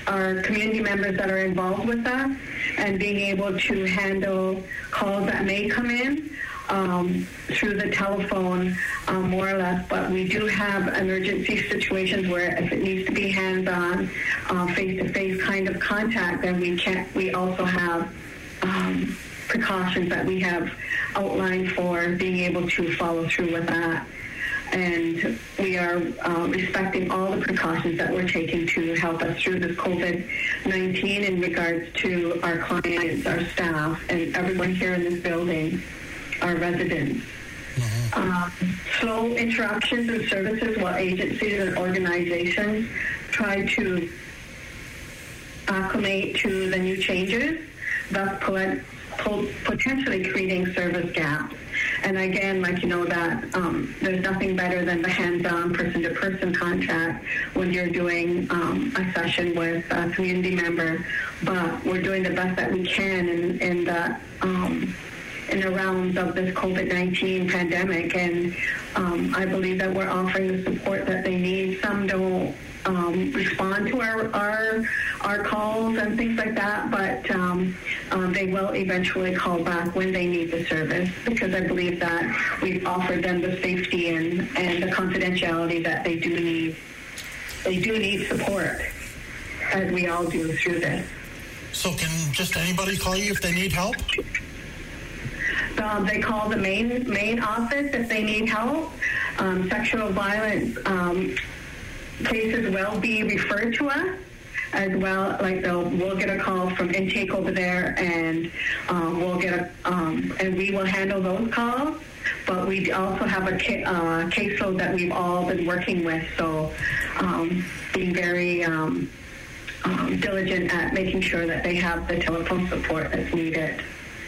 our community members that are involved with us and being able to handle calls that may come in through the telephone, more or less. But we do have emergency situations where if it needs to be hands-on, face-to-face kind of contact, then we also have precautions that we have outlined for being able to follow through with that. And we are respecting all the precautions that we're taking to help us through this COVID-19 in regards to our clients, our staff, and everyone here in this building, our residents. Slow interruptions in services while agencies and organizations try to acclimate to the new changes, thus potentially creating service gaps. And again, that there's nothing better than the hands-on person-to-person contact when you're doing a session with a community member. But we're doing the best that we can in the rounds of this COVID-19 pandemic, and I believe that we're offering the support that they need. Some don't respond to our calls and things like that, but they will eventually call back when they need the service, because I believe that we've offered them the safety and the confidentiality that they do need. They do need support, as we all do through this. So can just anybody call you if they need help? They call the main office if they need help. Sexual violence cases will be referred to us as well. Like we'll get a call from intake over there, and we'll get and we will handle those calls. But we also have a caseload that we've all been working with. So being very diligent at making sure that they have the telephone support that's needed.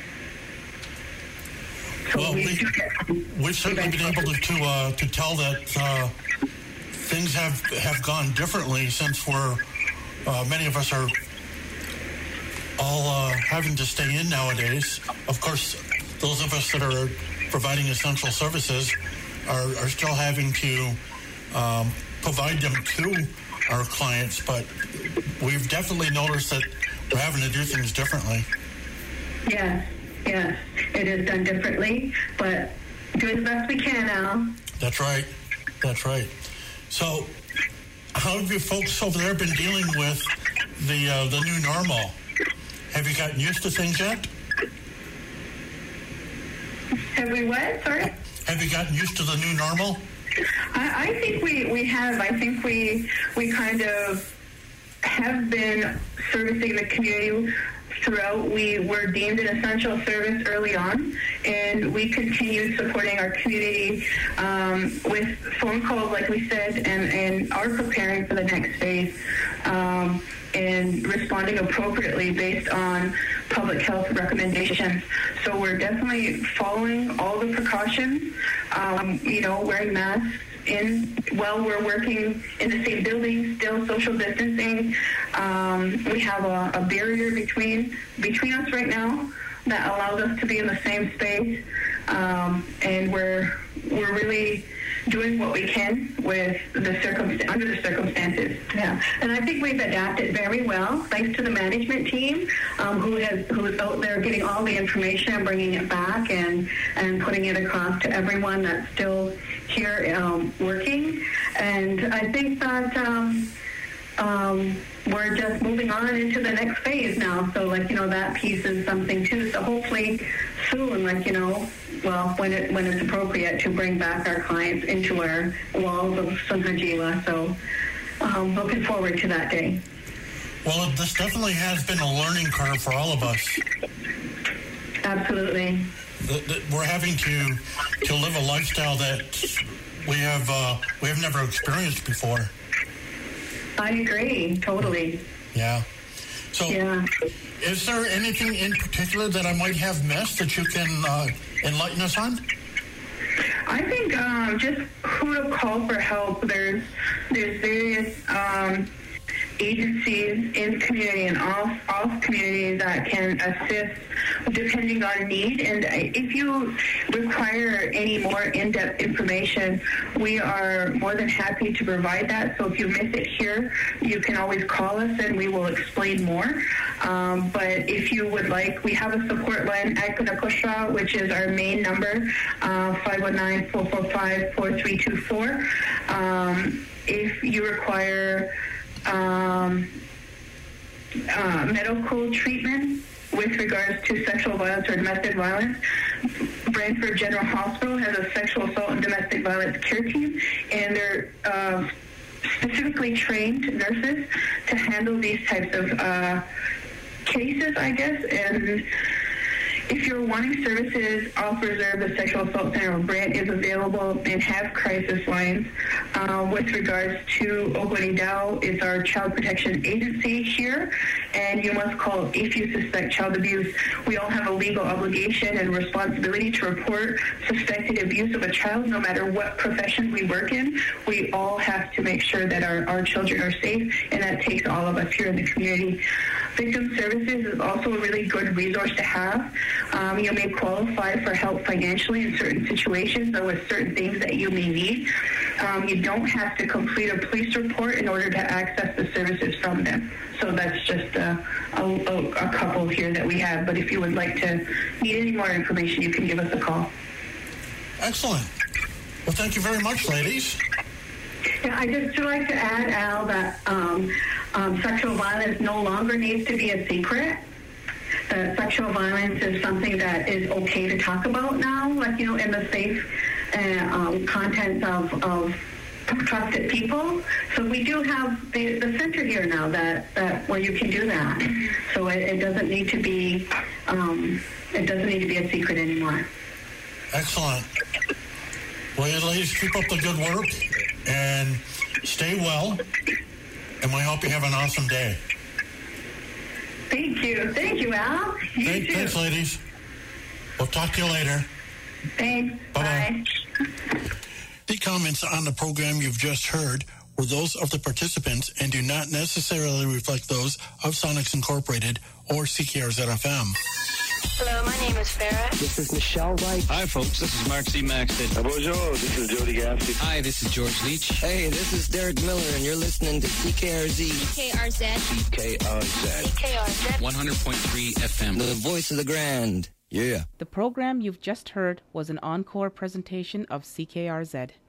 So well, we've certainly been able to tell that things have gone differently since many of us are all having to stay in nowadays. Of course, those of us that are providing essential services are still having to provide them to our clients, but we've definitely noticed that we're having to do things differently. Yes, it is done differently, but doing the best we can now. That's right. So how have you folks over there been dealing with the new normal? Have you gotten used to things yet? Have we what? Sorry? Have you gotten used to the new normal? I think we have. I think we kind of have been servicing the community throughout. We were deemed an essential service early on, and we continue supporting our community with phone calls, like we said, and are preparing for the next phase and responding appropriately based on public health recommendations. So we're definitely following all the precautions, wearing masks while we're working in the same building, still social distancing. We have a barrier between us right now that allows us to be in the same space, and we're really doing what we can with under the circumstances. Yeah, and I think we've adapted very well, thanks to the management team who's out there getting all the information and bringing it back and putting it across to everyone that's still here working. And I think that we're just moving on into the next phase now. So, that piece is something too. So hopefully soon, when it's appropriate, to bring back our clients into our walls of Sunhajila. So looking forward to that day. Well, this definitely has been a learning curve for all of us. Absolutely. We're having to live a lifestyle that we have never experienced before. I agree, totally. Yeah. So, is there anything in particular that I might have missed that you can enlighten us on? I think just who to call for help. There's various agencies in the community and off community that can assist depending on need. And if you require any more in-depth information, we are more than happy to provide that. So if you miss it here, you can always call us and we will explain more. But if you would like, we have a support line at Kanakoshra, which is our main number, 519-445-4324. If you require medical treatment with regards to sexual violence or domestic violence, Brantford General Hospital has a sexual assault and domestic violence care team, and they're specifically trained nurses to handle these types of cases, I guess. And if you're wanting services, Off Reserve, the Sexual Assault Center of Brant is available and have crisis lines. With regards to Ogwenidow, it's our child protection agency here, and you must call if you suspect child abuse. We all have a legal obligation and responsibility to report suspected abuse of a child, no matter what profession we work in. We all have to make sure that our children are safe, and that takes all of us here in the community. Victim Services is also a really good resource to have. You may qualify for help financially in certain situations or with certain things that you may need. You don't have to complete a police report in order to access the services from them. So that's just a couple here that we have. But if you would like to need any more information, you can give us a call. Excellent. Well, thank you very much, ladies. Yeah, I just would like to add, Al, that sexual violence no longer needs to be a secret. That sexual violence is something that is okay to talk about now, like, in the safe contents of trusted people. So we do have the center here now that where you can do that. So it doesn't need to be a secret anymore. Excellent. Well, ladies, keep up the good work and stay well. And we hope you have an awesome day. Thank you. Thank you, Al. Thanks, ladies. We'll talk to you later. Thanks. Bye-bye. The comments on the program you've just heard were those of the participants and do not necessarily reflect those of Sonics Incorporated or CKRZ-FM. Hello, my name is Farrah. This is Michelle White. Hi, folks. This is Mark C. Maxton. Bonjour. This is Jody Gaffney. Hi, this is George Leach. Hey, this is Derek Miller, and you're listening to CKRZ. CKRZ. CKRZ. CKRZ. 100.3 FM. The voice of the grand. Yeah. The program you've just heard was an encore presentation of CKRZ.